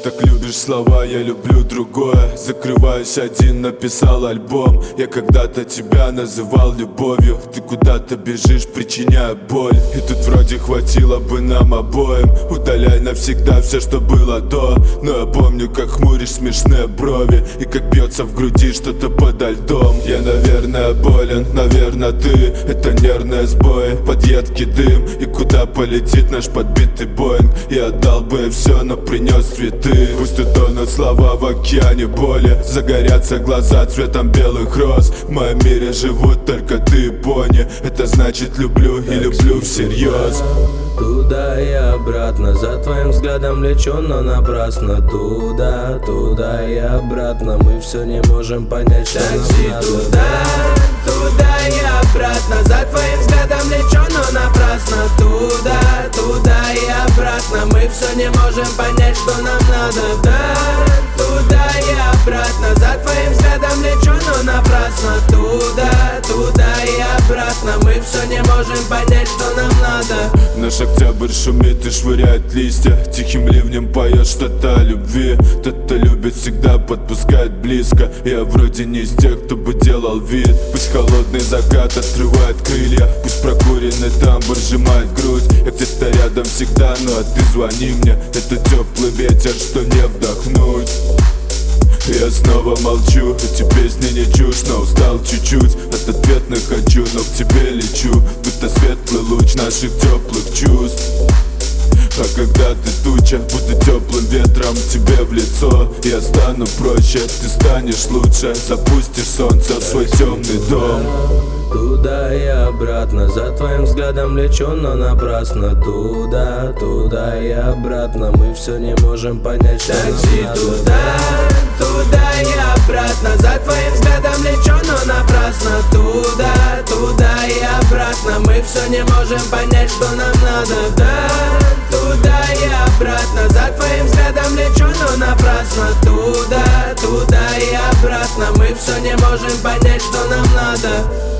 так любишь слова, я люблю другое. Закрываюсь один, написал альбом. Я когда-то тебя называл любовью. Ты куда-то бежишь, причиняя боль. И тут вроде хватило бы нам обоим. Удаляй навсегда все, что было до. Но я помню, как хмуришь смешные брови и как бьется в груди что-то подо льдом. Я, наверное, болен, наверное, ты. Это нервные сбои, под едкий дым. И куда полетит наш подбитый Боинг? Я отдал бы все, но принес цветы. Пусть утонут слова в океане боли, загорятся глаза цветом белых роз. В моем мире живут только ты и Бонни. Это значит люблю и люблю всерьез. Туда и обратно, за твоим взглядом лечу, но напрасно. Туда, туда и обратно, мы все не можем понять, что такси нам надо. Туда и обратно, за твоим взглядом лечу, но напрасно. Туда и обратно, мы все не можем понять, что нам надо. Туда и обратно, за твоим взглядом лечу, но напрасно. Туда и обратно, мы все не можем понять, что нам надо. Наш октябрь шумит и швыряет листья. Тихим ливнем поет что-то о любви. Тот, кто любит, всегда подпускает близко. Я вроде не из тех, кто бы делал вид. Пусть холодный закат отрывает крылья, пусть прокуренный тамбур сжимает грудь. Я где-то рядом всегда, ну а ты звони мне. Это теплый ветер, что не вдохнуть. Я снова молчу, эти песни не чушь, но устал чуть-чуть от ответных хочу, но к тебе лечу, будто светлый луч наших теплых чувств. А когда ты туча, буду теплым ветром тебе в лицо. Я стану проще, ты станешь лучше. Запустишь солнце в свой темный дом. Туда и обратно, за твоим взглядом лечу, но напрасно. Туда и обратно, мы все не можем понять, что такси нам надо. Туда и обратно, за твоим взглядом лечу, но напрасно. Туда и обратно, мы все не можем понять, что нам надо. Туда и обратно, за твоим взглядом лечу, но напрасно. Туда и обратно, мы все не можем понять, что нам надо.